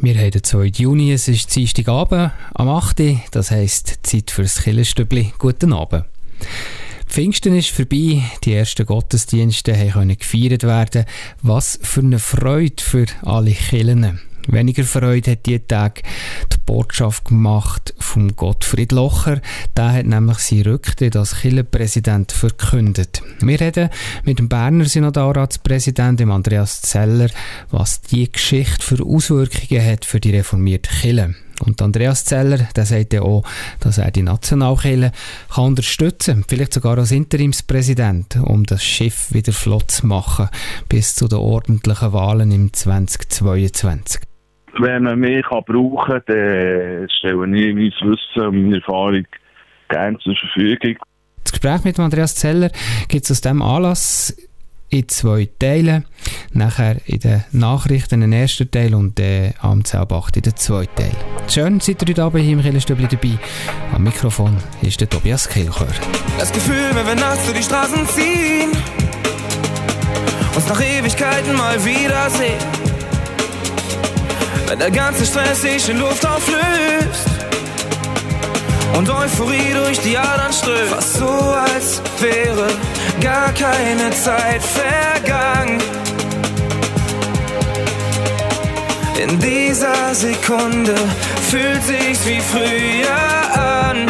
Wir haben den 2. Juni, es ist Dienstagabend am 8. Das heisst, Zeit für das Kirchenstübli. Guten Abend. Pfingsten ist vorbei, die ersten Gottesdienste können gefeiert werden. Was für eine Freude für alle Kirchen. Weniger Freude hat diesen Tag die Botschaft gemacht von Gottfried Locher. Der hat nämlich seinen Rücktritt als Kirchenpräsident verkündet. Wir reden mit dem Berner Synodalratspräsidenten Andreas Zeller, was die Geschichte für Auswirkungen hat für die reformierte Kirche. Und Andreas Zeller, der sagt ja auch, dass er die Nationalkirche kann unterstützen, vielleicht sogar als Interimspräsident, um das Schiff wieder flott zu machen, bis zu den ordentlichen Wahlen im 2022. Wenn man mich brauchen kann, dann stelle ich mein Wissen und meine Erfahrung gerne zur Verfügung. Das Gespräch mit Andreas Zeller gibt es aus diesem Anlass in 2 Teilen. Nachher in den Nachrichten den ersten Teil und am 10.08 in den 2. Teil. Schön, seid ihr heute Abend hier im Kirchenstübli dabei. Am Mikrofon ist der Tobias Kilchör. Das Gefühl, wenn wir nachts durch die Straßen ziehen, uns nach Ewigkeiten mal wiedersehen. Wenn der ganze Stress sich in Luft auflöst und Euphorie durch die Adern strömt. Fast so, als wäre gar keine Zeit vergangen. In dieser Sekunde fühlt sich's wie früher an,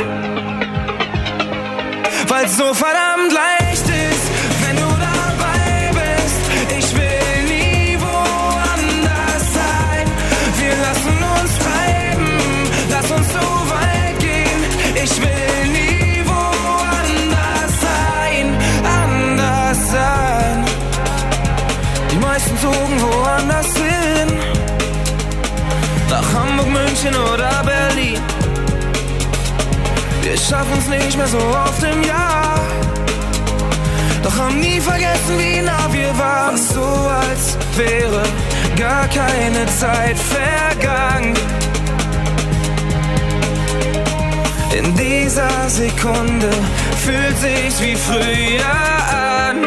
weil's so verdammt leicht ist, wenn du dabei bist. Ich will nie woanders sein. Wir lassen uns treiben, lass uns so weit gehen. Ich will nie woanders sein, anders sein. Die meisten zogen woanders hin, nach Hamburg, München oder Berlin. Wir schaffen's nicht mehr so oft im Jahr, doch haben nie vergessen, wie nah wir waren. Fast so, als wäre gar keine Zeit vergangen. In dieser Sekunde fühlt sich's wie früher an,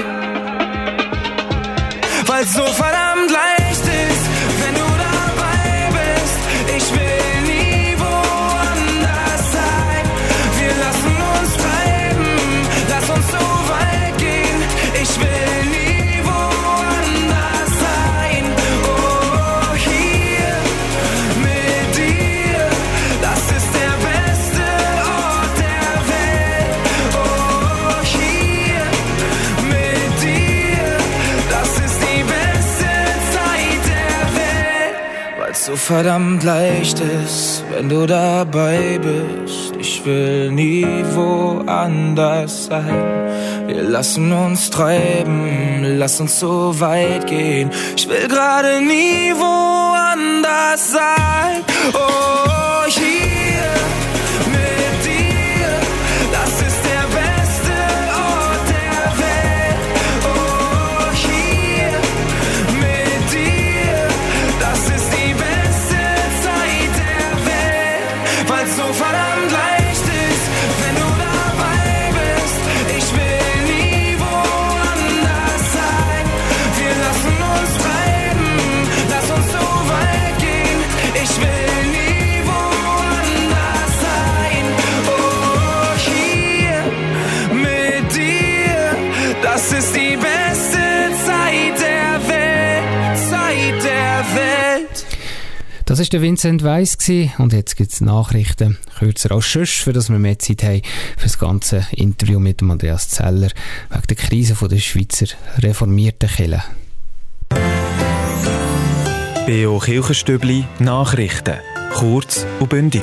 weil's so verdammt leicht ist, wenn du dabei bist. Ich will nie woanders sein. Wir lassen uns treiben, lass uns so weit gehen. Ich will nie woanders sein. Oh, hier mit dir, das ist der beste Ort der Welt. Oh, hier mit dir, das ist die beste Zeit der Welt. Weil's so verdammt leicht ist, wenn du dabei bist. Ich will nie woanders sein. Wir lassen uns treiben, lass uns so weit gehen. Ich will gerade nie woanders sein. Oh, hier mit dir, das ist der beste Ort der Welt. Oh, hier mit dir, das ist die beste Zeit der Welt. Weil's so verdammt leicht ist, wenn du dabei bist. Ich will nie woanders sein. Wir lassen uns treiben, lass uns so weit gehen. Ich will nie woanders sein. Oh, hier mit dir, das ist die beste Zeit der Welt, Zeit der Welt. Das war der Vincent Weiss und jetzt gibt es Nachrichten, kürzer als sonst, für das wir mehr Zeit haben für das ganze Interview mit dem Andreas Zeller wegen der Krise der Schweizer reformierten Kirche. B.O. Kirchenstübli Nachrichten. Kurz und bündig.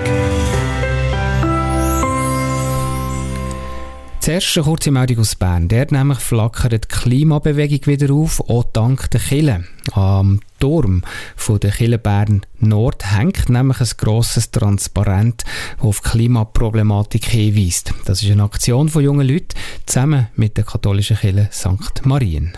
Zuerst eine kurze Meldung aus Bern. Dort nämlich flackert die Klimabewegung wieder auf, auch dank der Kirche. Am Turm von der Kirche Bern Nord hängt nämlich ein grosses Transparent, das auf die Klimaproblematik hinweist. Das ist eine Aktion von jungen Leuten zusammen mit der katholischen Kirche St. Marien.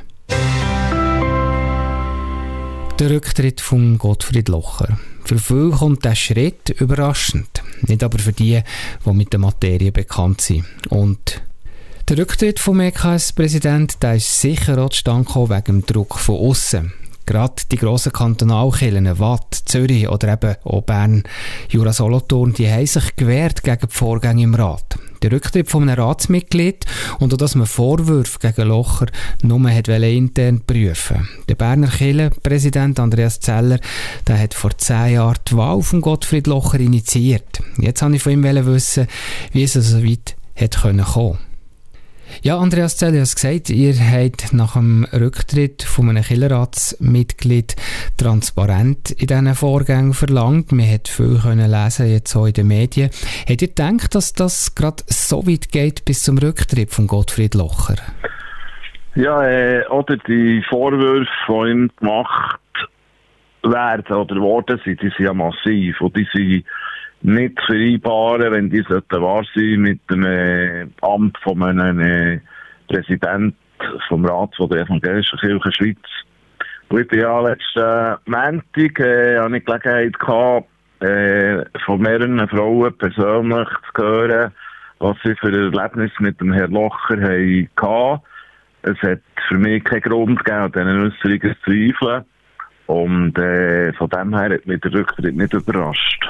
Der Rücktritt von Gottfried Locher. Für viele kommt der Schritt überraschend. Nicht aber für die, die mit der Materie bekannt sind. Und der Rücktritt vom EKS-Präsident ist sicher auch zustande gekommen wegen dem Druck von aussen. Gerade die grossen Kantonalkirchen, Watt, Zürich oder eben auch Bern, Jura, Solothurn, die haben sich gewehrt gegen die Vorgänge im Rat. Der Rücktritt von einem Ratsmitglied und auch, dass man Vorwürfe gegen Locher nur intern prüfen. Der Berner Kirchenpräsident Andreas Zeller, der hat vor 10 Jahren die Wahl von Gottfried Locher initiiert. Jetzt wollte ich von ihm wissen, wie es so weit hätte kommen können. Ja, Andreas Zeller hat gesagt, ihr habt nach dem Rücktritt von einem Kirchenratsmitglied transparent in diesen Vorgängen verlangt. Man hat viel können lesen, jetzt auch in den Medien. Habt ihr gedacht, dass das gerade so weit geht bis zum Rücktritt von Gottfried Locher? Ja, oder die Vorwürfe, die ihm gemacht werden oder worden sind, die sind ja massiv und die sind nicht vereinbaren, wenn die wahr sein mit dem Amt von einem Präsident vom Rat von der Evangelischen Kirche Schweiz. Und ja, letzten Montag hatte ich Gelegenheit gehabt, von mehreren Frauen persönlich zu hören, was sie für ein Erlebnis mit dem Herrn Locher hatten. Es hat für mich keinen Grund gegeben, an diesen Äußerungen zu zweifeln. Und von dem her hat mich der Rücktritt nicht überrascht.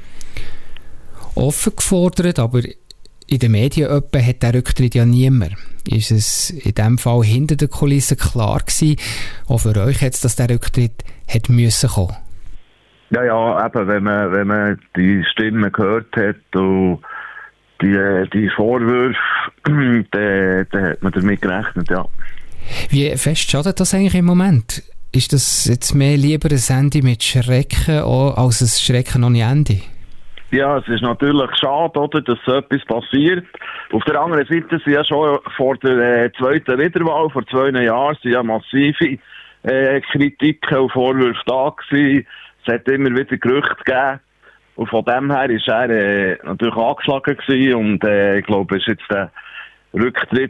Offen gefordert, aber in den Medien hat der Rücktritt ja niemand. Ist es in diesem Fall hinter den Kulissen klar gewesen, auch für euch jetzt, dass der Rücktritt hätte müssen kommen? Ja, eben, wenn man die Stimmen gehört hat und die Vorwürfe, dann hat man damit gerechnet, ja. Wie fest schadet das eigentlich im Moment? Ist das jetzt mehr lieber ein Ende mit Schrecken als ein Schrecken ohne Ende? Ja, es ist natürlich schade, oder, dass so etwas passiert. Auf der anderen Seite sind ja schon vor der zweiten Wiederwahl, vor 2 Jahren, sind ja massive Kritiken und Vorwürfe da gewesen. Es hat immer wieder Gerüchte gegeben. Und von dem her war er natürlich angeschlagen gewesen. Und ich glaube, es ist jetzt der Rücktritt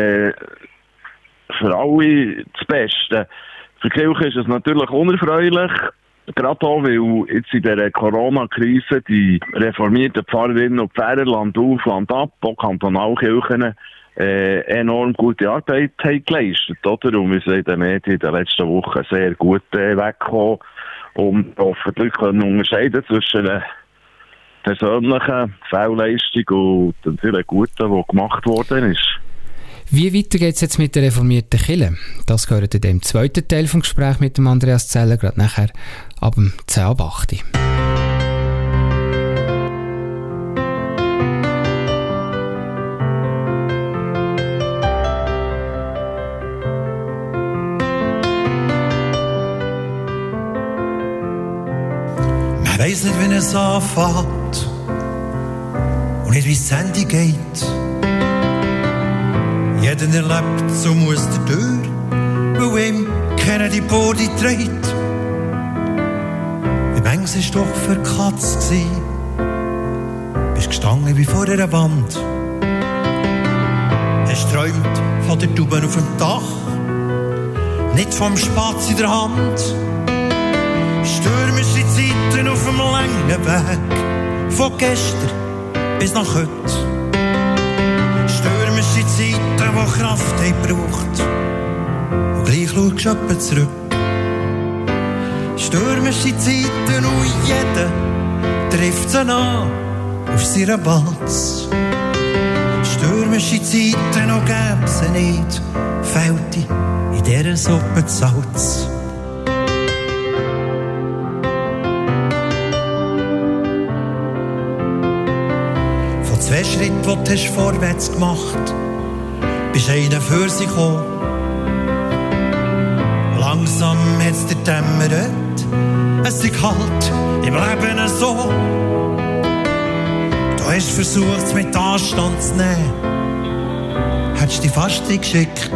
für alle das Beste. Für die Kirche ist es natürlich unerfreulich. Gerade auch, weil jetzt in dieser Corona-Krise die reformierten Pfarrerinnen und Pfarrer Land auf, Land ab, auch Kantonalkirchen, enorm gute Arbeit haben geleistet, oder? Und wir sind in den Medien in den letzten Wochen sehr gut weggekommen und hoffentlich können unterscheiden zwischen einer persönlichen Fehlleistung und der guten, die gemacht worden ist. Wie weiter geht es jetzt mit der reformierten Kirche? Das gehört in dem zweiten Teil des Gesprächs mit dem Andreas Zeller, gerade nachher ab dem 10:08. Man weiss nicht, wie es anfängt und nicht, wie es zu Ende geht. Jeder erlebt, so muss der durch, weil ihm keiner die Body trägt. Wie manches ist doch für die Katze gsi. Bist gestanden wie vor einer Wand. Hast träumt von der Taube auf dem Dach, nicht vom Spatz in der Hand. Stürmische Zeiten auf dem langen Weg, von gestern bis nach heute. Stürmische Zeiten, die Kraft haben gebraucht. Und gleich schaust du etwa zurück. Stürmische Zeiten und jeder trifft sie an auf seiner Balz. Stürmische Zeiten und gäbe sie nicht, fehlt in dieser Suppe Salz. Von 2 Schritten, die du hast vorwärts gemacht, bist einer für sich gekommen. Langsam hat's dir dämmert, es ist halt im Leben so. Du hast versucht, es mit Anstand zu nehmen, hättest dich fast geschickt.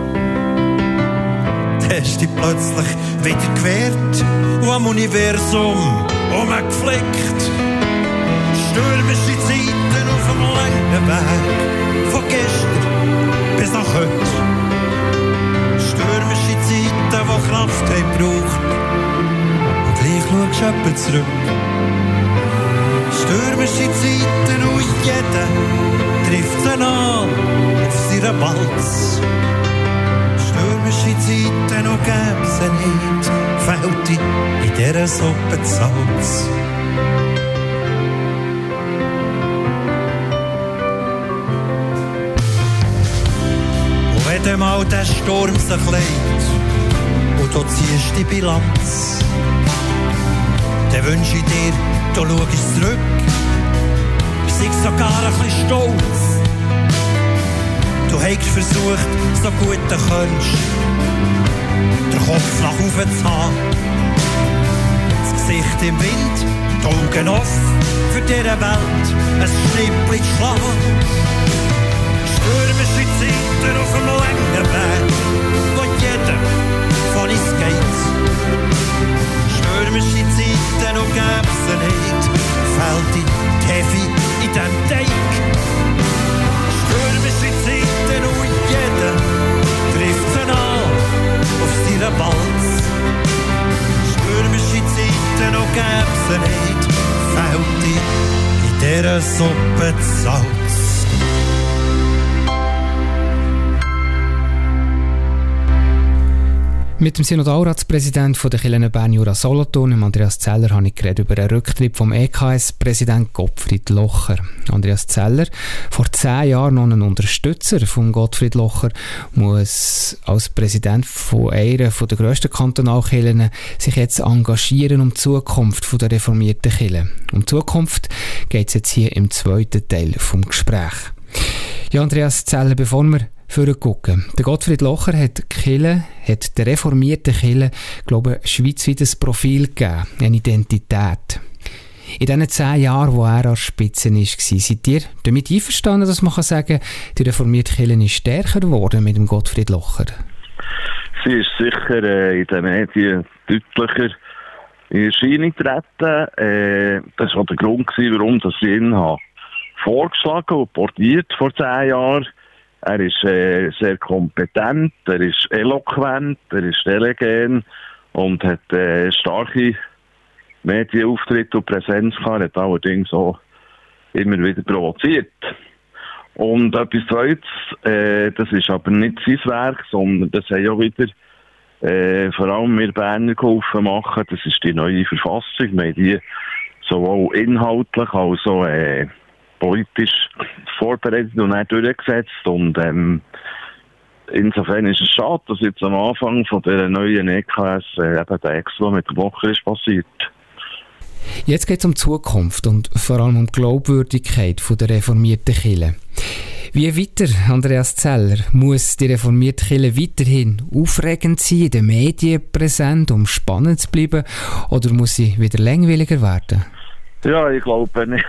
Dann hast dich plötzlich wieder gewehrt und am Universum umgeflickt. Stürmische Zeiten auf dem langen Weg, von gestern bis nach heute. Stürmische Zeiten, die Kraft haben gebraucht. Und gleich schaust du etwa zurück. Stürmische Zeiten und jeder trifft sie an auf seiner Balz. Stürmische Zeiten noch gäbe sie nicht, fehlt in dieser Suppe Salz. Und wenn mal der Sturm sich legt und du ziehst die Bilanz, dann wünsche ich dir, du schaust zurück, sei sogar ein bisschen stolz. Du hast versucht, so gut du kannst, den Kopf nach oben zu haben, das Gesicht im Wind, die Augen offen für diese Welt, ein Schnippchen zu schlagen. Stürmische Zeiten auf dem langen Weg, wo jeder von uns geht. Stürmische Zeiten noch gäbe sie nicht, fällt die Heavy in dem Teig. Stürmische Zeiten und jeder trifft sie an auf seiner Balz. Stürmische Zeiten noch gäbe sie nicht, fällt die in dieser Suppe Salz. Mit dem Synodalratspräsidenten der Kirche Bern-Jura-Solothurn, Andreas Zeller, habe ich geredet über den Rücktritt vom EKS-Präsident Gottfried Locher. Andreas Zeller, vor 10 Jahren noch ein Unterstützer von Gottfried Locher, muss als Präsident von einer der grössten Kantonalkirchen sich jetzt engagieren um die Zukunft der reformierten Kirche. Um die Zukunft geht es jetzt hier im zweiten Teil des Gesprächs. Ja, Andreas Zeller, bevor wir vorgucken. Der Gottfried Locher hat der reformierten Kirche, glaube ich, schweizweit ein Profil gegeben, eine Identität. In diesen 10 Jahren, wo er an der Spitze war, seid ihr damit einverstanden, dass man sagen kann, die reformierte Kirche ist stärker geworden mit dem Gottfried Locher? Sie ist sicher in den Medien deutlicher in Erscheinung getreten. Das war auch der Grund, warum ich ihn vorgeschlagen und portiert vor 10 Jahren. Er ist sehr kompetent, er ist eloquent, er ist telegen und hat starke Medienauftritte und Präsenz gehabt, hat allerdings auch immer wieder provoziert. Und etwas Zweites, das ist aber nicht sein Werk, sondern das haben auch wieder vor allem wir Berner geholfen machen. Das ist die neue Verfassung. Wir haben die sowohl inhaltlich als auch politisch vorbereitet und dann durchgesetzt. Und insofern ist es schade, dass jetzt am Anfang von der neuen EKS eben der Expo mit dem Locher ist passiert. Jetzt geht es um die Zukunft und vor allem um die Glaubwürdigkeit der reformierten Kirche. Wie weiter, Andreas Zeller, muss die reformierte Kirche weiterhin aufregend sein, in den Medien präsent, um spannend zu bleiben, oder muss sie wieder langweiliger werden? Ja, ich glaube nicht.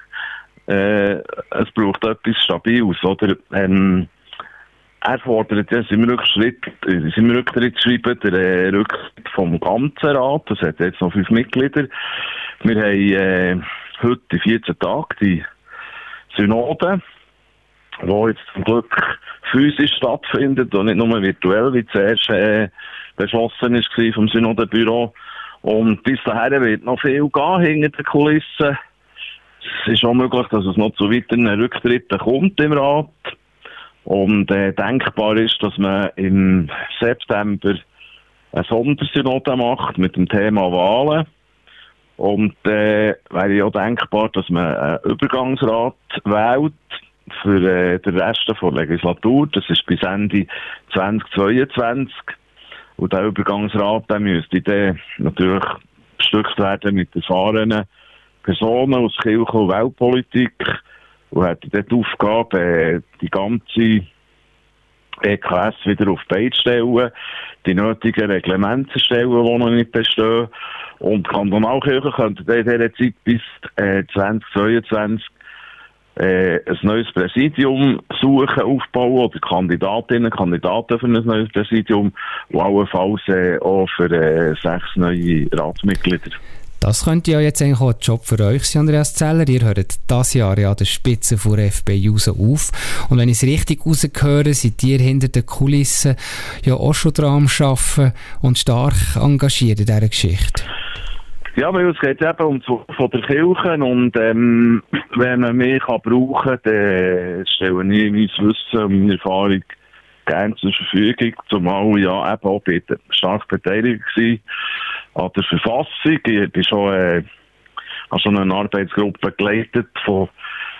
Es braucht etwas Stabiles, oder? Er fordert ja im Rücktrittsschreiben den Rücktritt vom ganzen Rat. Das hat jetzt noch 5 Mitglieder. Wir haben heute in 14 Tagen die Synode, die jetzt zum Glück physisch stattfindet und nicht nur virtuell, wie zuerst beschlossen war vom Synodenbüro. Und bis dahin wird noch viel gehen hinter den Kulissen. Es ist auch möglich, dass es noch zu weiteren Rücktritten kommt im Rat. Und denkbar ist, dass man im September eine Sondersynode macht mit dem Thema Wahlen. Und wäre ja auch denkbar, dass man einen Übergangsrat wählt für den Rest der Legislatur. Das ist bis Ende 2022. Und der Übergangsrat, der müsste dann natürlich bestückt werden mit erfahrenen Personen aus Kirche und Weltpolitik. Und hätte dort die Aufgabe, die ganze EKS wieder auf die Beine zu stellen, die nötigen Reglemente zu stellen, die noch nicht bestehen. Und die Kantonalkirche könnte in dieser Zeit bis 2022 ein neues Präsidium suchen, aufbauen, oder Kandidatinnen, Kandidaten für ein neues Präsidium, und allenfalls auch für 6 neue Ratsmitglieder. Das könnte ja jetzt eigentlich auch ein Job für euch sein, Andreas Zeller. Ihr hört dieses Jahr ja an der Spitze von FPJUSO auf. Und wenn ich es richtig rausgehöre, seid ihr hinter den Kulissen ja auch schon dran am Arbeiten und stark engagiert in dieser Geschichte. Ja, weil es geht eben um die von der Kirche, und wenn man mich brauchen kann, dann stelle ich mein Wissen und meine Erfahrung gerne zur Verfügung, zumal ja eben auch stark beteiligt war an der Verfassung. Ich bin schon eine Arbeitsgruppe geleitet von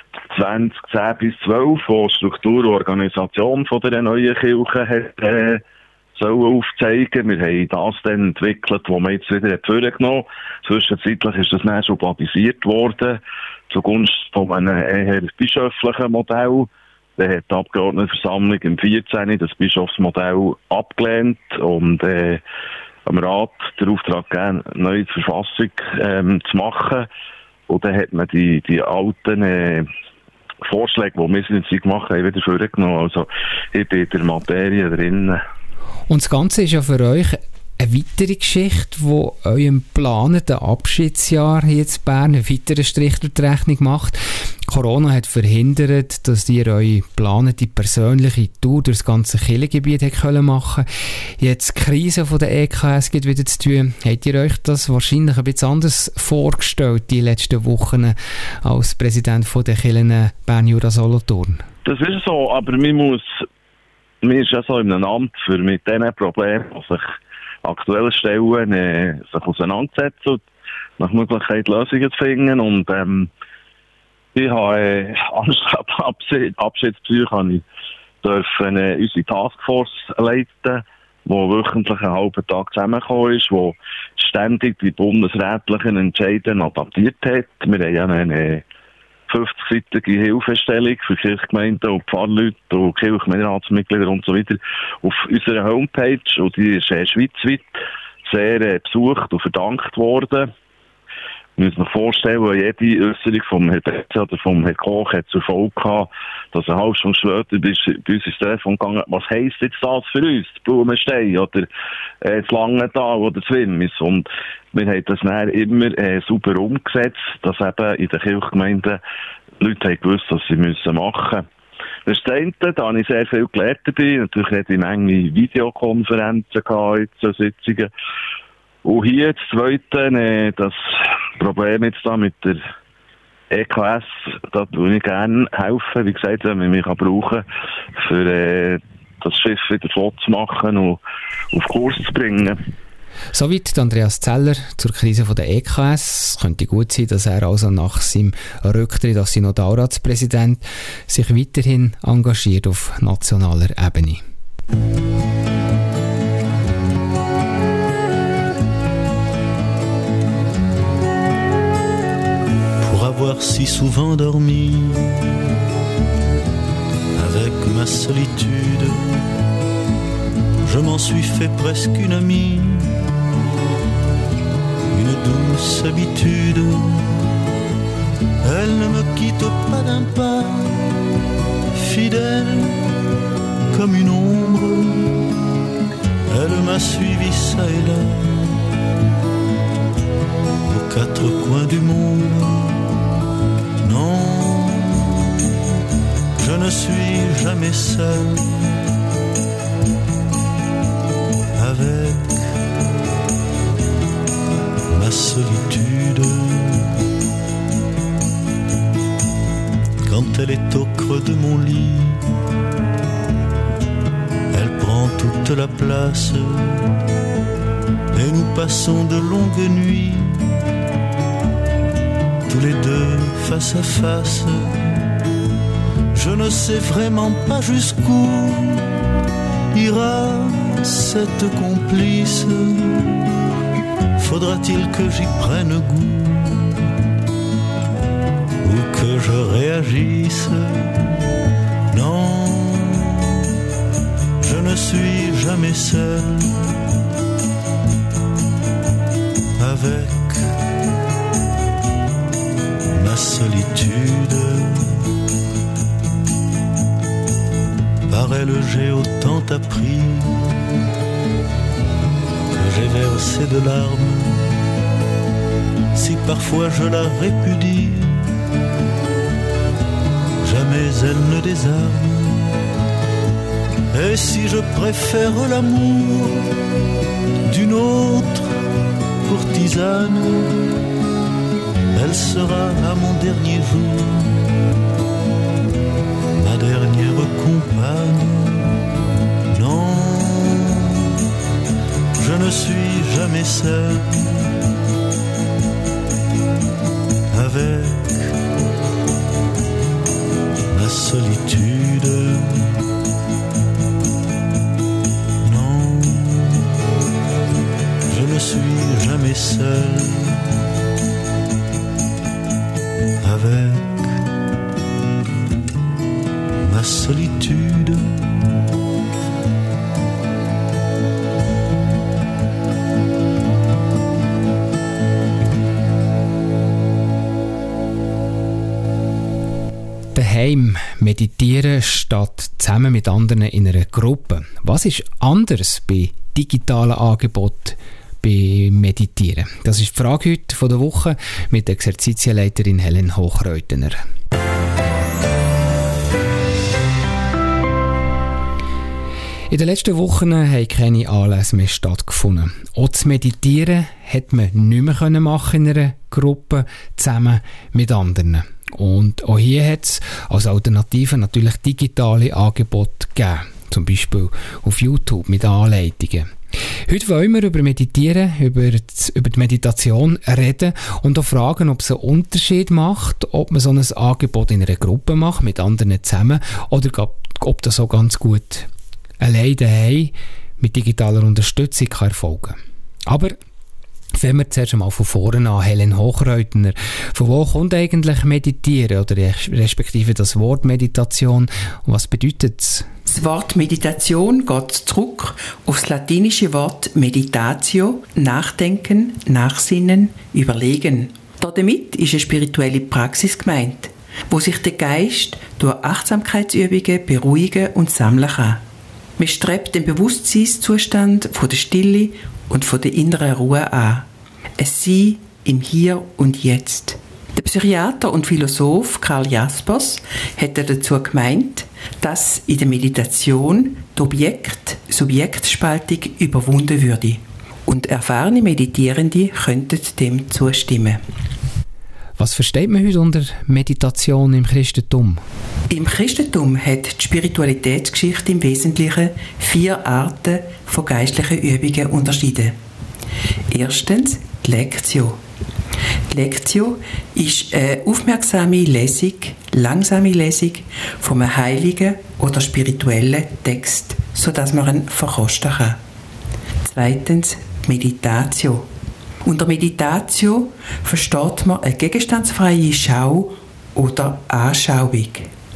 2010 bis 2012, die Struktur und Organisation von der neuen Kirche hat, sollen aufzeigen. Wir haben das dann entwickelt, was wir jetzt wieder vorgenommen haben. Zwischenzeitlich ist das dann schon baptisiert worden, zugunsten von einem eher bischöflichen Modell. Dann hat die Abgeordnetenversammlung im 2014 das Bischofsmodell abgelehnt und am Rat den Auftrag gegeben, eine neue Verfassung zu machen. Und dann hat man die alten Vorschläge, die wir jetzt gemacht haben, wieder vorgenommen. Also ich bin in der Materie drin. Und das Ganze ist ja für euch eine weitere Geschichte, die eurem geplanten Abschiedsjahr hier in Bern einen weiteren Strich durch die Rechnung macht. Corona hat verhindert, dass ihr eure geplante persönliche Tour durch das ganze Kirchengebiet machen könnt. Jetzt die Krise von der EKS geht wieder zu tun. Habt ihr euch das wahrscheinlich ein bisschen anders vorgestellt, die letzten Wochen als Präsident von der Kirchen Bern-Jura-Solothurn? Das ist so, aber man ist ja so in einem Amt, für mit diesen Problemen, die sich aktuell stellen, sich auseinandersetzen und nach Möglichkeit Lösungen zu finden. Und ich habe anstatt Abschiedsbesuche unsere Taskforce leiten, die wöchentlich einen halben Tag zusammengekommen ist, die ständig die bundesrätlichen Entscheide adaptiert hat. Wir haben ja eine 50-seitige Hilfestellung für Kirchgemeinden und Pfarrleute und Kirchgemeinderatsmitglieder und so weiter auf unserer Homepage. Und die ist schweizweit sehr besucht und verdankt worden. Wir müssen uns vorstellen, jede Äußerung vom Herrn Betze oder vom Herrn Koch hat zur Folge gehabt, dass eine halbe Stunde später bei uns ins Telefon gegangen, was heisst jetzt das für uns? Die Blumenstein oder das Langenthal oder das Wimmis? Und wir haben das dann immer super umgesetzt, dass eben in den Kirchgemeinden Leute haben gewusst, was sie machen müssen. Das ist das eine, da habe ich sehr viel gelernt dabei. Natürlich hatte ich eine Menge Videokonferenzen gehabt, so Sitzungen. Und hier das Zweite, das Problem jetzt da mit der EKS, da würde ich gerne helfen, wie gesagt, wenn man mich brauchen kann, für das Schiff wieder flott zu machen und auf Kurs zu bringen. Soweit Andreas Zeller zur Krise von der EKS. Es könnte gut sein, dass er also nach seinem Rücktritt als Synodalratspräsident sich weiterhin engagiert auf nationaler Ebene. Avoir si souvent dormi avec ma solitude, je m'en suis fait presque une amie, une douce habitude. Elle ne me quitte pas d'un pas, fidèle comme une ombre. Elle m'a suivi ça et là, aux quatre coins du monde. Non, je ne suis jamais seul avec ma solitude. Quand elle est au creux de mon lit, elle prend toute la place et nous passons de longues nuits, tous les deux face à face. Je ne sais vraiment pas jusqu'où ira cette complice. Faudra-t-il que j'y prenne goût ou que je réagisse? Non, je ne suis jamais seul avec ma solitude. Par elle j'ai autant appris que j'ai versé de larmes. Si parfois je la répudie, jamais elle ne désarme. Et si je préfère l'amour d'une autre courtisane, elle sera à mon dernier jour ma dernière compagne. je ne suis jamais seul avec la solitude. Non, je ne suis jamais seul avec ma solitude. Daheim meditieren statt zusammen mit anderen in einer Gruppe. Was ist anders bei digitalen Angeboten bei Meditieren? Das ist die Frage heute von der Woche mit der Exerzitienleiterin Helen Hochreutener. In den letzten Wochen haben keine Anlässe mehr stattgefunden. Auch das Meditieren konnte man nicht mehr machen in einer Gruppe zusammen mit anderen. Und auch hier hat es als Alternative natürlich digitale Angebote gegeben. Zum Beispiel auf YouTube mit Anleitungen. Heute wollen wir über Meditieren, über die Meditation reden und auch fragen, ob es einen Unterschied macht, ob man so ein Angebot in einer Gruppe macht, mit anderen zusammen, oder ob das so ganz gut allein daheim mit digitaler Unterstützung kann erfolgen. Aber fangen wir zuerst einmal von vorne an. Helen Hochreutener, von wo kommt eigentlich Meditieren oder respektive das Wort Meditation und was bedeutet es? Das Wort Meditation geht zurück auf das latinische Wort meditatio, nachdenken, nachsinnen, überlegen. Damit ist eine spirituelle Praxis gemeint, wo sich der Geist durch Achtsamkeitsübungen beruhigen und sammeln kann. Man strebt den Bewusstseinszustand von der Stille und von der inneren Ruhe an. Es Sein im Hier und Jetzt. Der Psychiater und Philosoph Karl Jaspers hätte dazu gemeint, dass in der Meditation die Objekt-Subjektspaltung überwunden würde. Und erfahrene Meditierende könnten dem zustimmen. Was versteht man heute unter Meditation im Christentum? Im Christentum hat die Spiritualitätsgeschichte im Wesentlichen 4 Arten von geistlichen Übungen unterschieden. Erstens die Lectio. Die Lectio ist eine aufmerksame Lesung, langsame Lesung von einem heiligen oder spirituellen Text, sodass man ihn verkosten kann. Zweitens die Meditatio. Unter Meditatio versteht man eine gegenstandsfreie Schau oder Anschauung.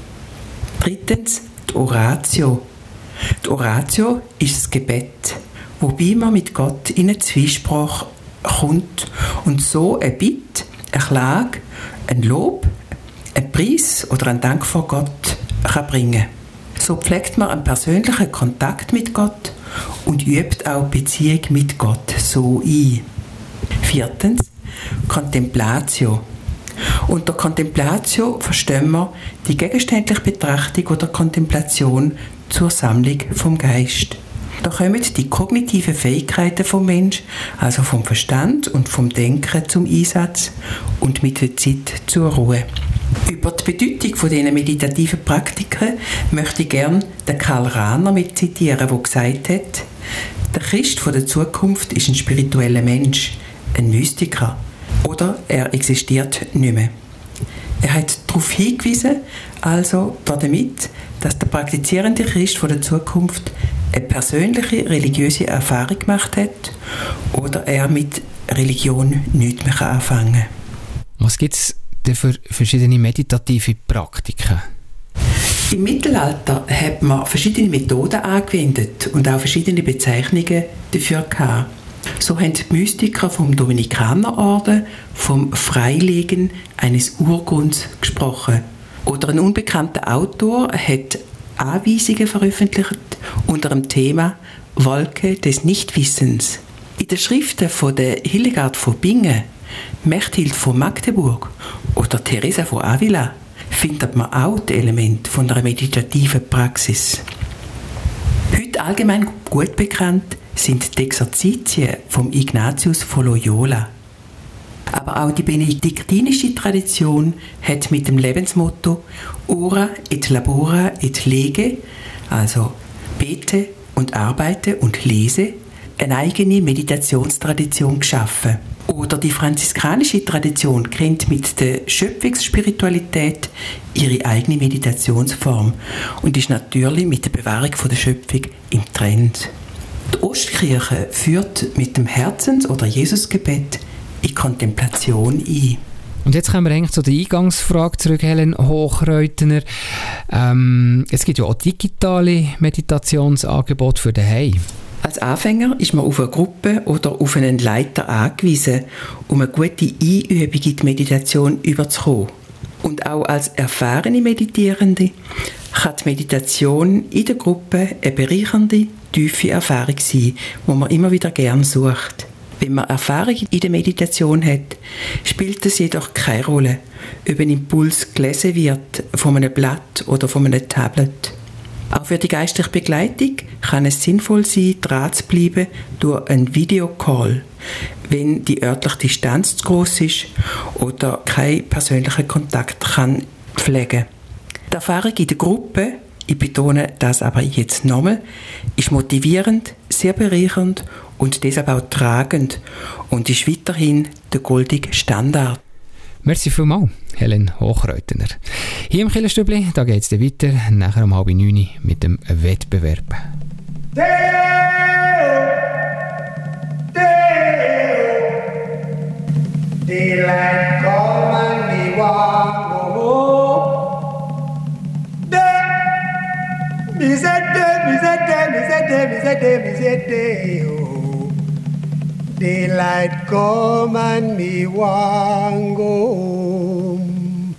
Drittens die Oratio. Die Oratio ist das Gebet, wobei man mit Gott in eine Zwiesprache kommt und so ein Bitte, eine Klage, ein Lob, ein Preis oder einen Dank vor Gott kann bringen. So pflegt man einen persönlichen Kontakt mit Gott und übt auch Beziehung mit Gott so ein. Viertens, Contemplatio. Unter Contemplatio verstehen wir die gegenständliche Betrachtung oder Kontemplation zur Sammlung vom Geist. Da kommen die kognitiven Fähigkeiten vom Menschen, also vom Verstand und vom Denken zum Einsatz und mit der Zeit zur Ruhe. Über die Bedeutung von diesen meditativen Praktiken möchte ich gerne den Karl Rahner mit zitieren, der gesagt hat, der Christ von der Zukunft ist ein spiritueller Mensch, ein Mystiker. Oder er existiert nicht mehr. Er hat darauf hingewiesen, also damit, dass der praktizierende Christ von der Zukunft eine persönliche religiöse Erfahrung gemacht hat oder er mit Religion nichts mehr anfangen kann. Was gibt es denn für verschiedene meditative Praktiken? Im Mittelalter hat man verschiedene Methoden angewendet und auch verschiedene Bezeichnungen dafür gehabt. So haben die Mystiker vom Dominikanerorden vom Freilegen eines Urgrunds gesprochen. Oder ein unbekannter Autor hat Anweisungen veröffentlicht unter dem Thema Wolke des Nichtwissens. In den Schriften von der Hildegard von Bingen, Mechthild von Magdeburg oder Teresa von Avila findet man auch die Elemente von einer meditativen Praxis. Heute allgemein gut bekannt sind die Exerzitien vom Ignatius von Loyola. Aber auch die benediktinische Tradition hat mit dem Lebensmotto Ora et labora et lege, also bete und arbeite und lese, eine eigene Meditationstradition geschaffen. Oder die franziskanische Tradition kennt mit der Schöpfungsspiritualität ihre eigene Meditationsform und ist natürlich mit der Bewahrung der Schöpfung im Trend. Die Ostkirche führt mit dem Herzens- oder Jesusgebet in Kontemplation ein. Und jetzt kommen wir eigentlich zu der Eingangsfrage zurück, Helen Hochreutener. Es gibt ja auch digitale Meditationsangebote für daheim. Als Anfänger ist man auf eine Gruppe oder auf einen Leiter angewiesen, um eine gute Einübung in die Meditation überzukommen. Und auch als erfahrene Meditierende kann die Meditation in der Gruppe eine bereichernde, tiefe Erfahrung sein, die man immer wieder gern sucht. Wenn man Erfahrung in der Meditation hat, spielt es jedoch keine Rolle, ob ein Impuls gelesen wird von einem Blatt oder von einem Tablet. Auch für die geistliche Begleitung kann es sinnvoll sein, dran zu bleiben durch einen Videocall, wenn die örtliche Distanz zu gross ist oder kein persönlicher Kontakt kann pflegen. Die Erfahrung in der Gruppe, ich betone das aber jetzt nochmal, ist motivierend, sehr bereichernd und deshalb auch tragend und ist weiterhin der goldige Standard. Merci vielmals, Helen Hochreutener. Hier im Killerstübli, da geht es weiter, nachher um 8:30 mit dem Wettbewerb. Daylight come and me want go home. Me say day, oh. Daylight come and me want go home.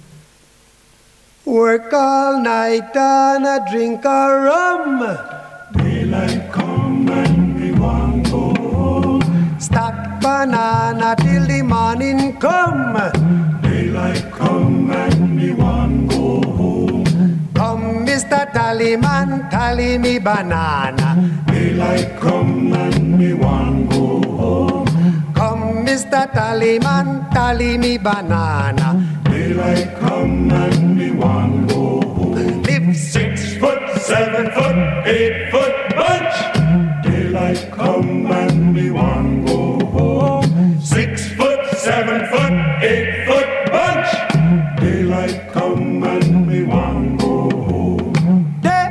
Work all night and a drink a rum. Daylight come and me want go home. Stack banana till the morning come. Daylight come and me want go home. Come, Mr. Tallyman, tally me banana. Daylight come and me want go home. Come, Mr. Tallyman, tally me banana. Daylight come and me want go home. Live 6 foot, 7 foot, 8 foot bunch. Daylight come and me want go home. 6 foot, 7 foot, 8 foot bunch. Daylight come and me want go home. Day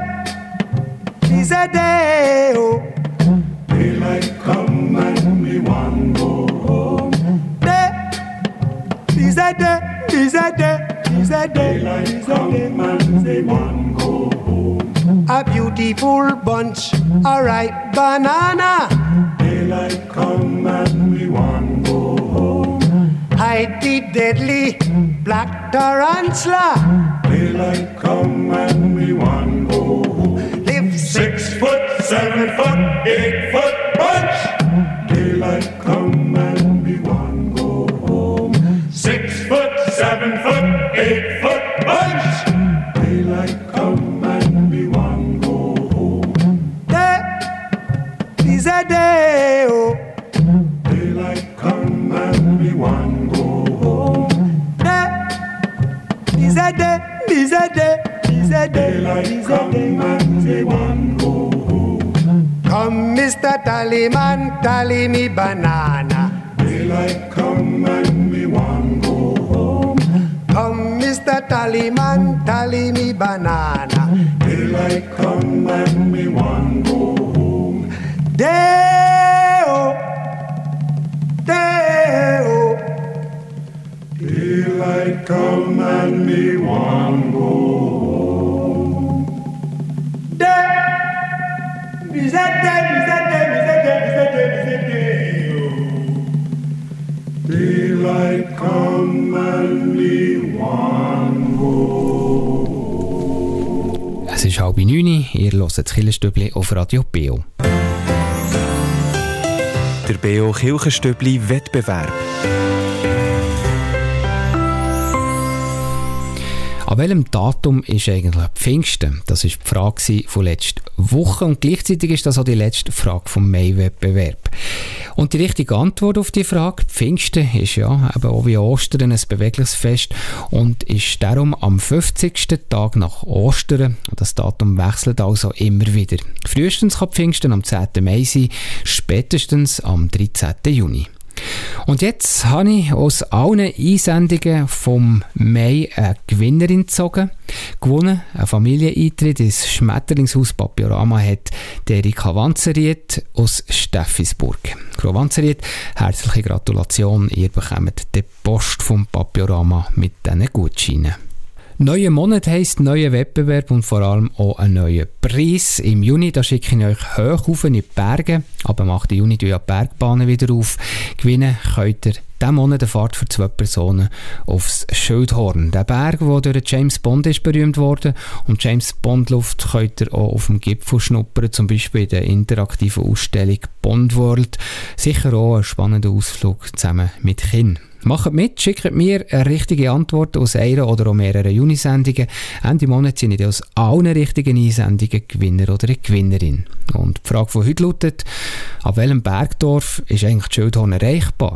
is a day, oh. Daylight come and me want go home. Day is a day, is a day, is a day. Daylight come and me want go home. A beautiful bunch, a ripe banana. Daylight come and we want go home. Hide the deadly black tarantula. Daylight come and we want go home. Live 6 foot, 7 foot, 8 foot bunch. Daylight come and we want go home. 6 foot, 7 foot, 8 foot bunch. Daylight come and we want go home. Day is a day, oh. Daylight come and we want go home. Day is a day, is a day, is a day. Daylight come and we want go home. Come, Mr. Tallyman, tally me banana. Daylight come and we want go home. Come, Mr. Tallyman, tally me banana. Daylight come and we want go home. Day-o, day-o. Daylight come and me want go home. Day, is that day, is that day, is that day, is that day, is that day. Daylight come and me want go home. Es ist 8:30, ihr hört das Killerstübli auf Radio Beo. Der Beo Kirchenstübli Wettbewerb. An welchem Datum ist eigentlich Pfingsten? Das war die Frage von letzter Woche und gleichzeitig ist das auch die letzte Frage vom Mai-Wettbewerb. Und die richtige Antwort auf die Frage, Pfingsten ist ja eben auch wie Ostern ein bewegliches Fest und ist darum am 50. Tag nach Ostern. Das Datum wechselt also immer wieder. Frühestens kann Pfingsten am 10. Mai sein, spätestens am 13. Juni. Und jetzt habe ich aus allen Einsendungen vom Mai eine Gewinnerin gezogen. Gewonnen, ein Familieneintritt ins Schmetterlingshaus Papiorama hat Erika Wanzeriet aus Steffisburg. Frau Wanzeriet, herzliche Gratulation, ihr bekommt die Post vom Papiorama mit diesen Gutscheinen. Neuer Monat heisst neuer Wettbewerb und vor allem auch ein neuer Preis. Im Juni da schicke ich euch hoch auf in die Berge. Aber am 8. Juni tun ja die Bergbahnen wieder auf. Gewinnen könnt ihr diesen Monat eine Fahrt für 2 Personen aufs Schildhorn. Der Berg, der durch James Bond ist berühmt worden. Und James Bond Luft könnt ihr auch auf dem Gipfel schnuppern, zum Beispiel in der interaktiven Ausstellung Bond World. Sicher auch ein spannender Ausflug zusammen mit Kindern. Macht mit, schickt mir eine richtige Antwort aus einer oder auch mehreren Juni-Sendungen. Ende Monat sind ich aus allen richtigen Einsendungen Gewinner oder eine Gewinnerin. Und die Frage von heute lautet, ab welchem Bergdorf ist eigentlich die Schildhorn erreichbar?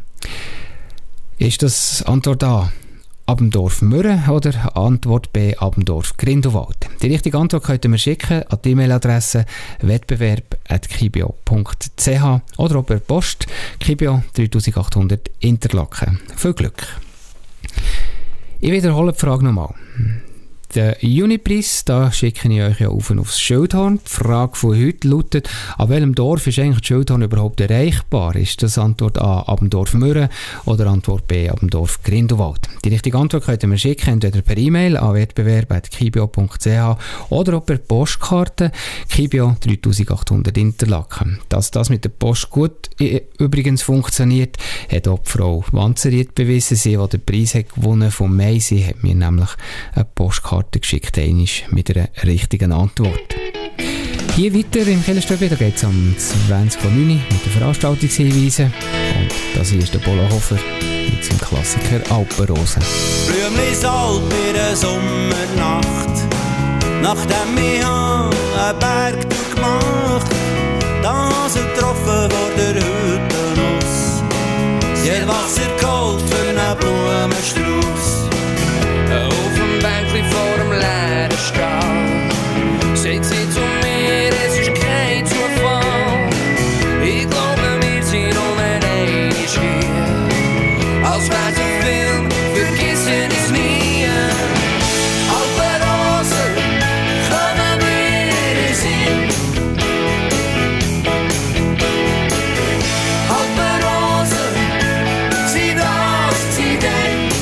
Ist das Antwort A, ab dem Dorf Mürren oder Antwort B, ab dem Dorf Grindelwald? Die richtige Antwort könnt ihr mir schicken an die E-Mail-Adresse wettbewerb@kibio.ch oder auch per Post Kibio 3800 Interlaken. Viel Glück! Ich wiederhole die Frage nochmal. Den Junipreis, da schicke ich euch ja aufs Schildhorn. Die Frage von heute lautet, an welchem Dorf ist eigentlich das Schildhorn überhaupt erreichbar? Ist das Antwort A, ab dem Dorf Mürren oder Antwort B, ab dem Dorf Grindelwald? Die richtige Antwort könnt ihr mir schicken, entweder per E-Mail an wettbewerb@kibio.ch oder auch per Postkarte Kibio 3800 Interlaken. Dass das mit der Post gut übrigens funktioniert, hat auch die Frau Wanzeriet bewiesen. Sie, die den Preis hat gewonnen vom Mai, sie hat mir nämlich eine Postkarte geschickt, einmal mit einer richtigen Antwort. Hier weiter im Kellerstübli, da geht es um 20:09 mit den Veranstaltungshinweisen. Und das hier ist der Polo Hofer mit seinem Klassiker Alpenrosen. Blümlisalt bei der Sommernacht, nachdem ich einen Berg gemacht, da sind getroffen vor der Hütte aus. Sie hat Wasser geholt für einen Blumenstrauß. Auf dem Bänkli vor dem leeren Stall sagt sie zu mir, es ist kein Zufall. Ich glaube, wir sind einmal hier. Als wär's ein Film, vergessen es nie. Alpenrosen, kommen wir in den Sinn. Alpenrosen, sie das, sie denkt.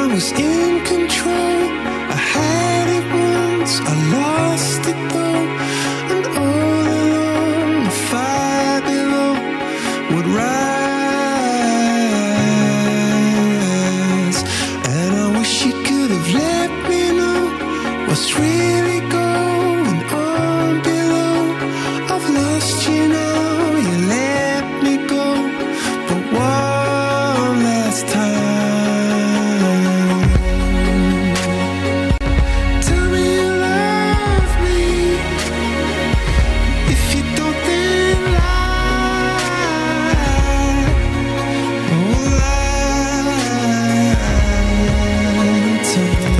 I was in control. I had it once, I lost it though. And all along the fire below would rise. And I wish you could have let me know what's really going on below. I've lost you now, you let me go. But one last time, tell me you love me. If you don't, then lie. Oh, lie to me.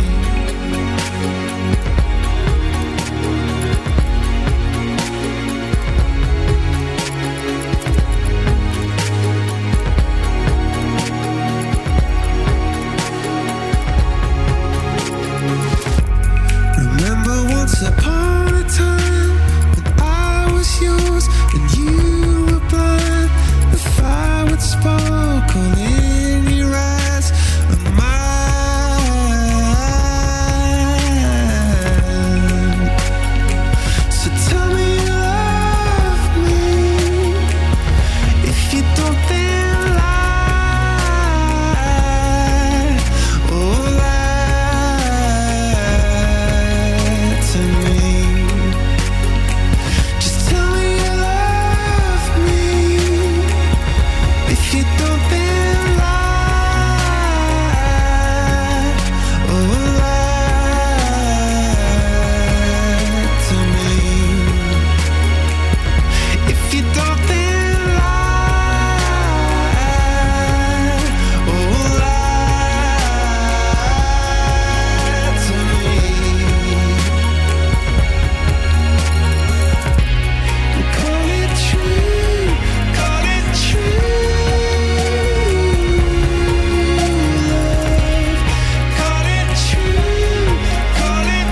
Remember once upon a time when I was yours and you were blind. The fire would sparkle in your eyes and mine. So tell me you love me. If you don't, then lie. Oh, lie to me. Just tell me you love me. If you don't, then lie. Oh, lie to me. If you don't, then lie. Oh, lie to me. Call it true, call it true love. Call it true, call it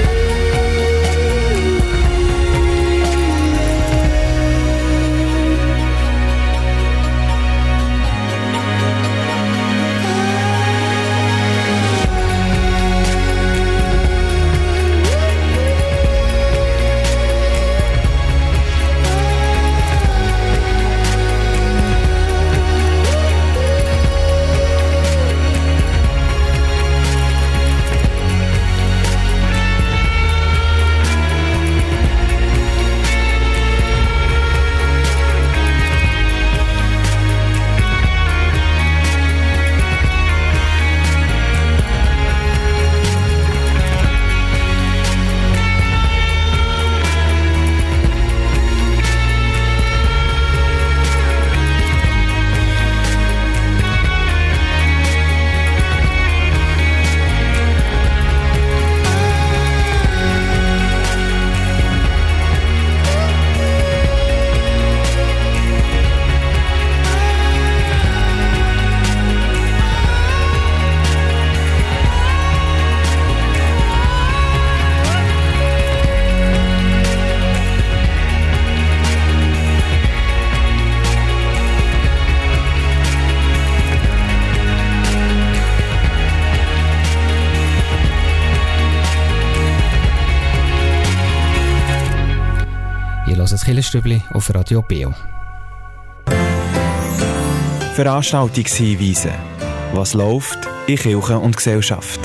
Ihr hört das Killerstübli auf Radio Beo. Veranstaltungshinweise. Was läuft in Kirche und Gesellschaft?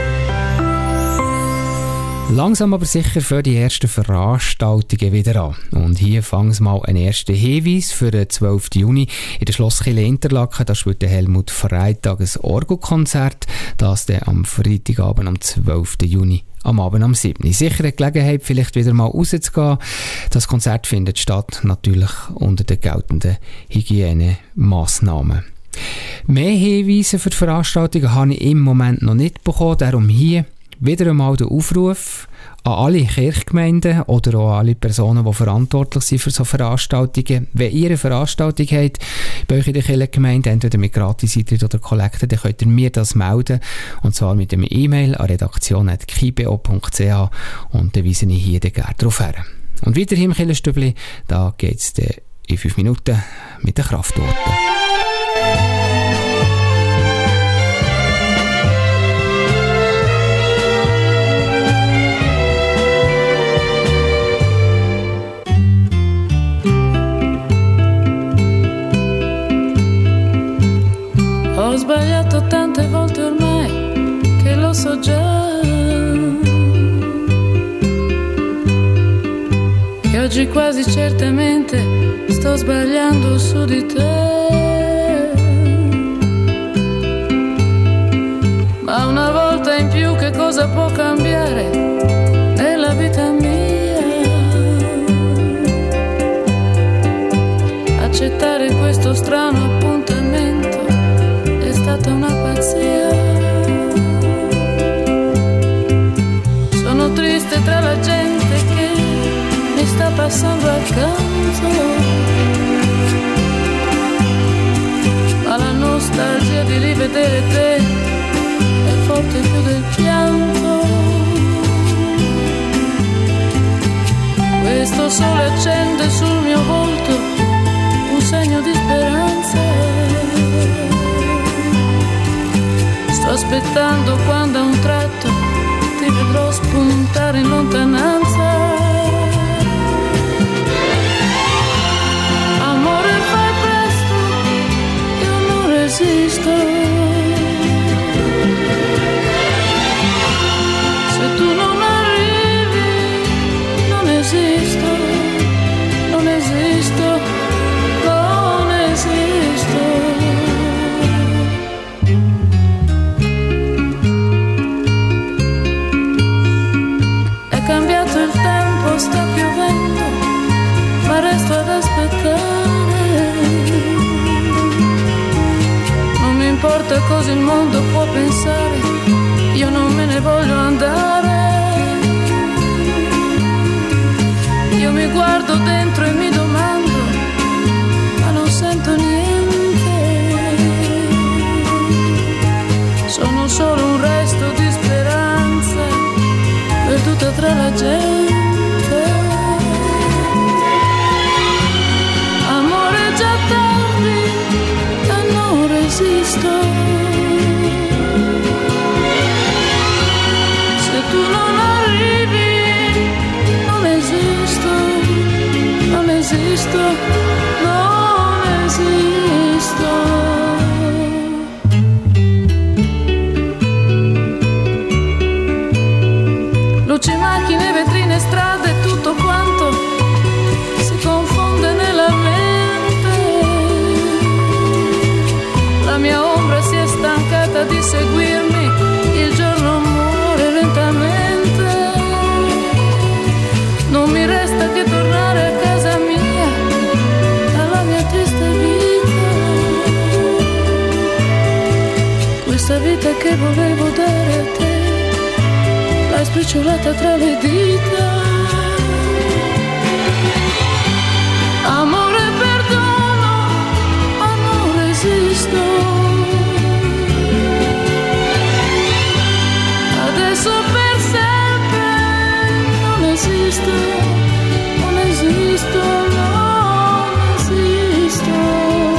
Langsam aber sicher für die ersten Veranstaltungen wieder an. Und hier fangen wir mal einen ersten Hinweis für den 12. Juni in der Schlosskirche Interlaken. Da spielt der Helmut Freitag ein Orgelkonzert. Das dann am Freitagabend am 12. Juni. Am Abend am 7. Sicher eine Gelegenheit, vielleicht wieder mal rauszugehen. Das Konzert findet statt, natürlich unter den geltenden Hygienemaßnahmen. Mehr Hinweise für die Veranstaltungen habe ich im Moment noch nicht bekommen. Darum hier wieder einmal der Aufruf an alle Kirchgemeinden oder auch an alle Personen, die verantwortlich sind für so Veranstaltungen. Wenn ihr eine Veranstaltung habt bei euch in der Kirchgemeinde, entweder mit Gratis-Eintritt oder Kollekte, dann könnt ihr mir das melden. Und zwar mit einem E-Mail an redaktion@kibo.ch und dann weise ich hier gerne darauf her. Und weiter hier im Killerstübli, da geht es in 5 Minuten mit den Kraftworten. quasi certamente sto sbagliando su di te. Ma una volta in più che cosa può cambiare nella vita mia? Accettare questo strano appuntamento è stata una pazzia. Sono triste tra la gente che mi sta passando accanto, ma la nostalgia di rivedere te è forte più del pianto. Questo sole accende sul mio volto un segno di speranza. Sto aspettando quando a un tratto ti vedrò spuntare in lontananza. Amore, fai presto, io non resisto. Se tu non arrivi, non esisto, non esisto, non esisto. Cambiato il tempo, sta piovendo, ma resto ad aspettare. Non mi importa cosa il mondo può pensare, io non me ne voglio andare. Io mi guardo dentro e mi domando, ma non sento niente. Sono solo un resto di speranza perduta tra la gente. Amore, è già tardi e non resisto. Se tu non arrivi, non esisto, non esisto, non esisto. Luci, macchine, vetrine, strade, tutto quanto si confonde nella mente. La mia ombra si è stancata di seguirmi, il giorno muore lentamente. Non mi resta che tornare a casa mia, alla mia triste vita. Questa vita che volevo dare a te l'hai spicciolata tra le dita. Amore, perdono, ma non resisto. Adesso per sempre non esisto, non esisto, non esisto.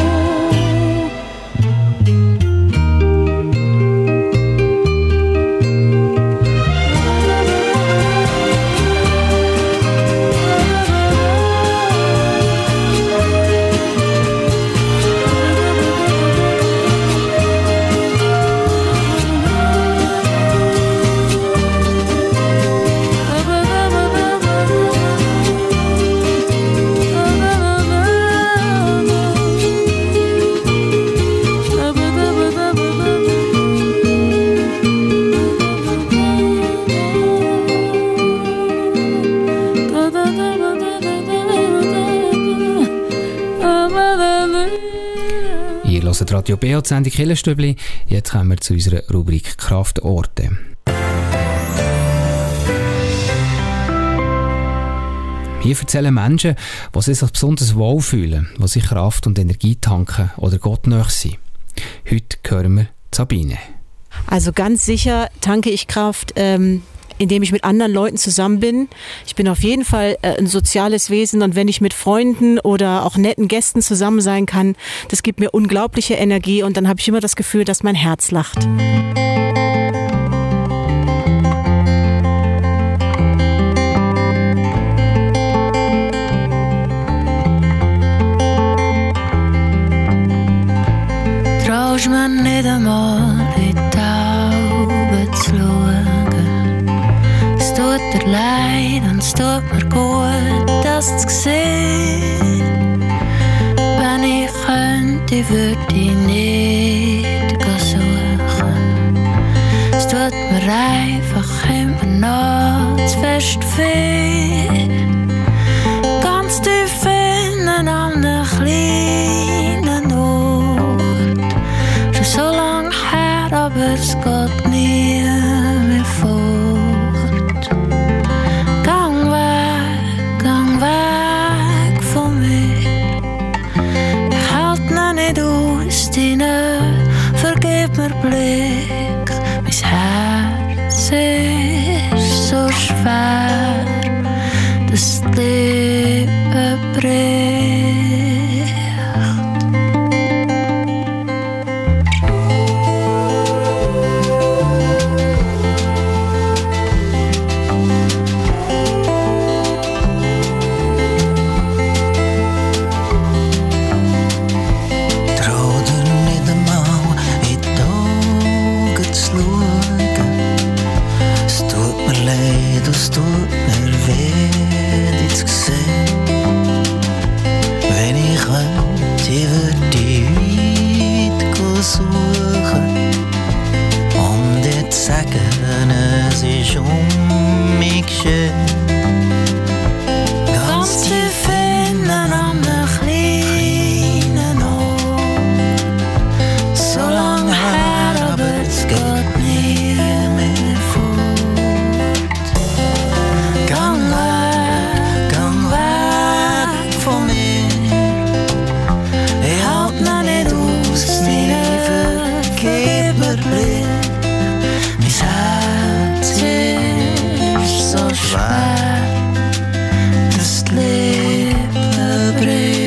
Radio BO, die Sendung Killerstübli. Jetzt kommen wir zu unserer Rubrik Kraftorte. Hier erzählen Menschen, die sich besonders wohlfühlen, die sich Kraft und Energie tanken oder gottnah sind. Heute hören wir Sabine. Also ganz sicher tanke ich Kraft, indem ich mit anderen Leuten zusammen bin. Ich bin auf jeden Fall ein soziales Wesen und wenn ich mit Freunden oder auch netten Gästen zusammen sein kann, das gibt mir unglaubliche Energie und dann habe ich immer das Gefühl, dass mein Herz lacht. Traust mir nicht einmal in die Augen zu schauen. Es tut dir leid und es tut mir gut, dass das zu sehen. Wenn ich könnte, würde ich nicht suchen. Es tut mir einfach immer noch zu fest weh. Ganz tief innen an einem kleinen Ort. Schon so lang her, aber es geht nie mehr fort. Gang weg von mir. Ich halte noch nicht aus, deinen vergib mir Blick. Mein Herz ist so schwer, dass das Leben bricht. Es tut mir weh, dich zu sehen. Wenn ich könnte, würde ich weit suchen und dir sagen, es ist mich geschehen. Ganz tief innen an einem kleinen Ort. So lang her, aber es geht nie mehr vor. Gang weg von mir. Ich halt noch nicht aus, nie vergib mir Blick. Mein Herz ist so schwer, dass das Leben bricht.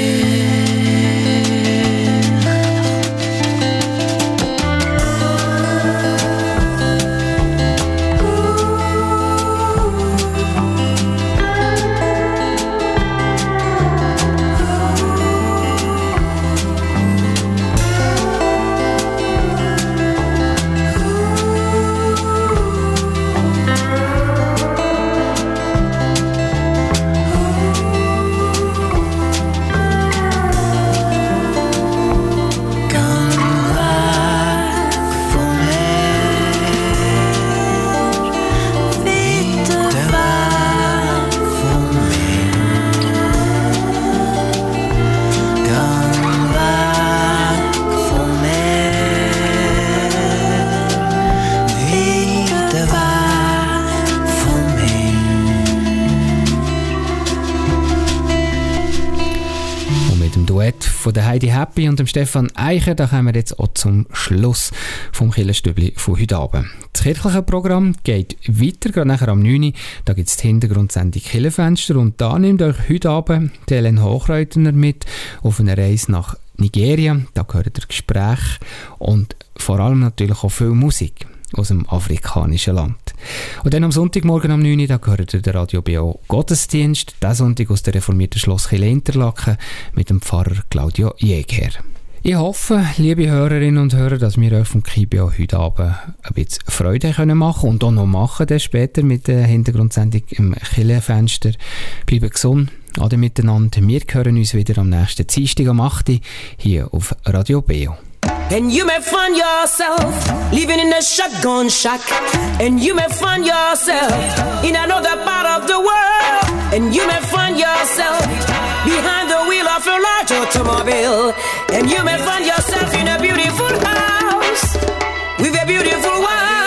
Von der Heidi Happy und dem Stefan Eicher, da kommen wir jetzt auch zum Schluss vom Killerstübli von heute Abend. Das kirchliche Programm geht weiter, gerade nachher am 9 Uhr. Da gibt es die Hintergrundsendung Killerfenster und da nimmt euch heute Abend die Helen Hochreutner mit auf eine Reise nach Nigeria. Da gehört ihr Gespräche und vor allem natürlich auch viel Musik aus dem afrikanischen Land. Und dann am Sonntagmorgen am 9 Uhr, da gehört der Radio BO Gottesdienst, diesen Sonntag aus der reformierten Schlosskirche Interlaken mit dem Pfarrer Claudio Jäger. Ich hoffe, liebe Hörerinnen und Hörer, dass wir euch vom KIBO heute Abend ein bisschen Freude machen können und auch noch machen dann später mit der Hintergrundsendung im Kirchenfenster. Bleibt gesund, alle miteinander. Wir hören uns wieder am nächsten Dienstag am 8 Uhr hier auf Radio BO. And you may find yourself living in a shotgun shack. And you may find yourself in another part of the world. And you may find yourself behind the wheel of a large automobile. And you may find yourself in a beautiful house with a beautiful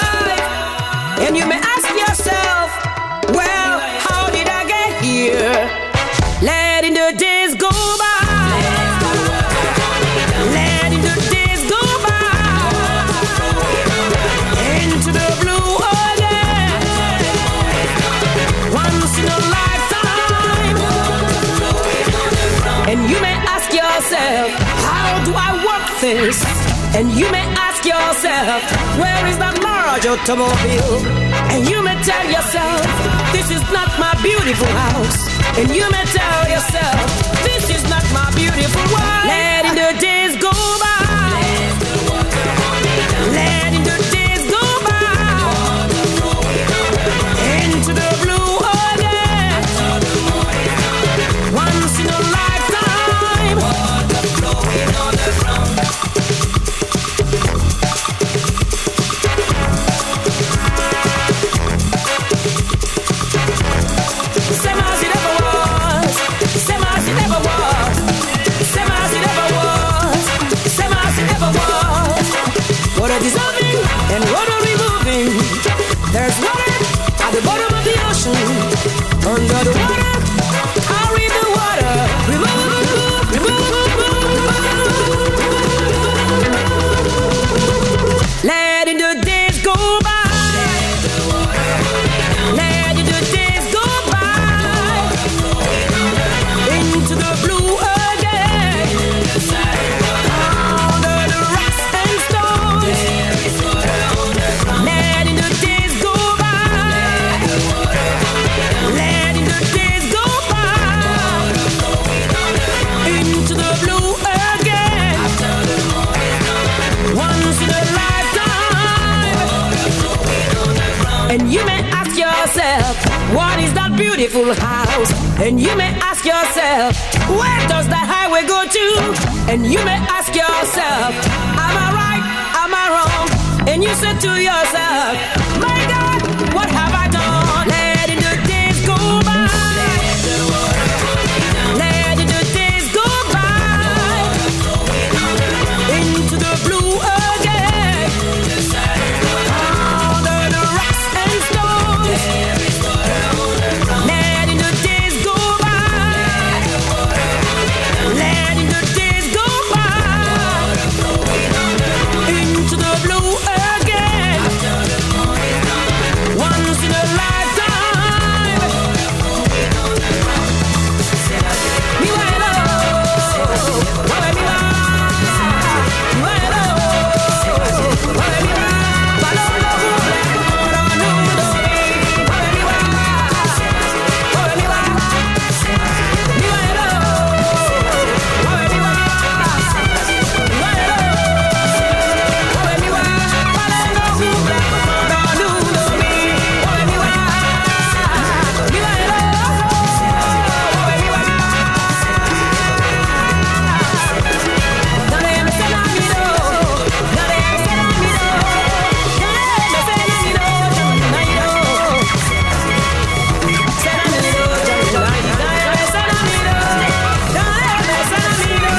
wife. And you may ask yourself, well, how did I get here? Letting the days go by. And you may ask yourself, how do I work this? And you may ask yourself, where is that large automobile? And you may tell yourself, this is not my beautiful house. And you may tell yourself, this is not my beautiful wife. Letting the days go by. Letting the days go by. Into the blue again. And you may ask yourself, what is that beautiful house? And you may ask yourself, where does the highway go to? And you may ask yourself, am I right? Am I wrong? And you say to yourself, my God, what have I done? Letting the days go by. Letting the days go by. Into the blue again. Under the rocks and stones. Letting the days go by. Letting the days go by. Into the blue again. Once in a lifetime. Mi vuelo, mueve mi va. Mi vuelo, mueve mi va. Balolo buble, moro nudo mi. Mueve mi va, mueve mi va. Mi vuelo, mueve mi va. Mi vuelo, mueve mi va. Balolo buble, moro nudo mi. Mueve mi va. Mi vuelo, mueve mi va. Dale, me se la miro. Dale, me se la miro. Dale, me se la miro. Nairo. Se la miro. Dale, me se la miro. Dale, me se la miro.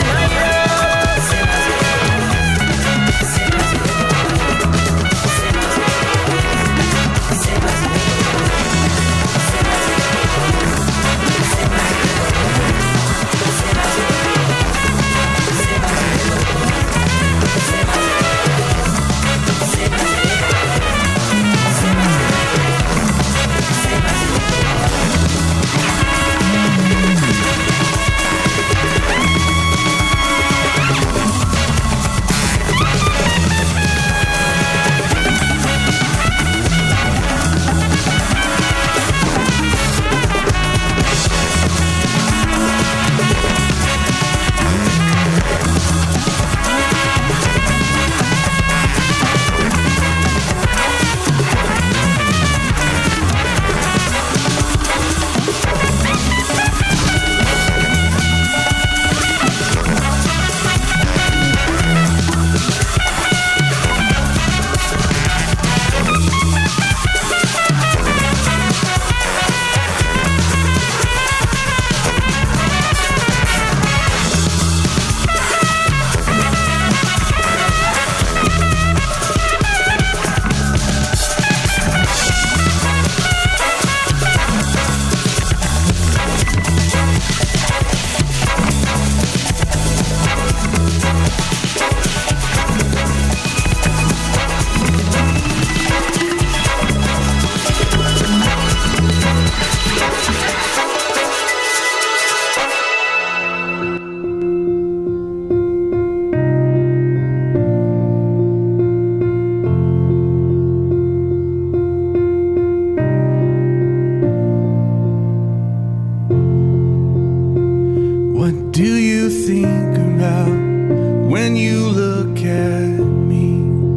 What do you think about when you look at me?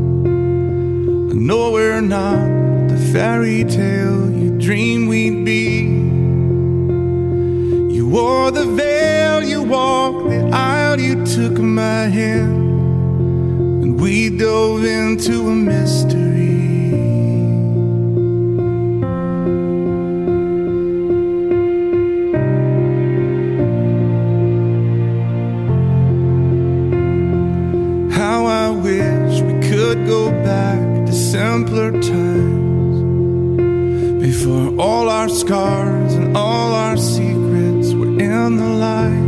I know we're not the fairy tale you dreamed we'd be. You wore the veil, you walked the aisle, you took my hand, and we dove into a mystery. How I wish we could go back to simpler times, before all our scars and all our secrets were in the light.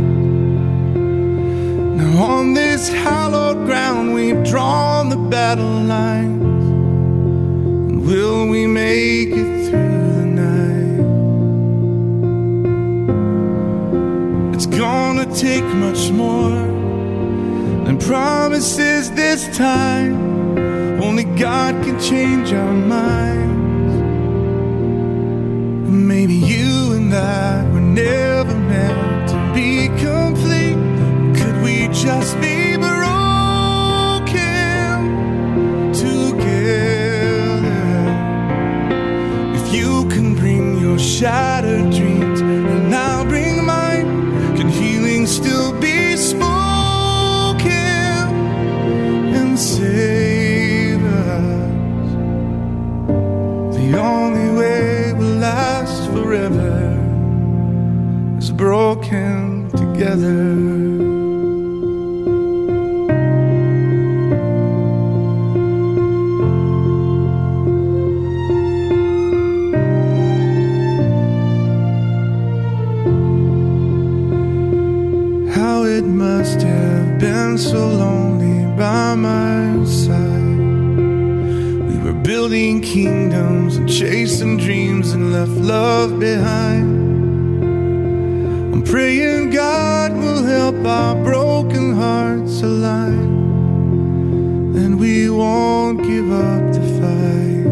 Now on this hallowed ground we've drawn the battle lines, and will we make it through the night? It's gonna take much more than promises this time. Only God can change our minds. Maybe you and I were never meant to be complete. Could we just be broken together? the only way we'll last forever is broken together. It must have been so lonely by my side. We were building kingdoms and chasing dreams and left love behind. I'm praying God will help our broken hearts align, and we won't give up the fight.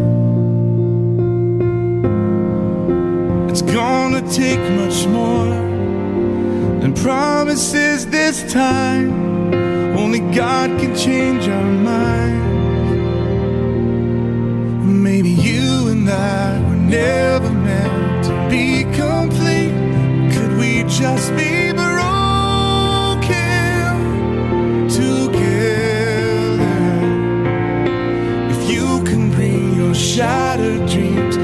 It's gonna take much more and promises this time. Only God can change our minds. Maybe you and I were never meant to be complete. Could we just be broken together? If you can bring your shattered dreams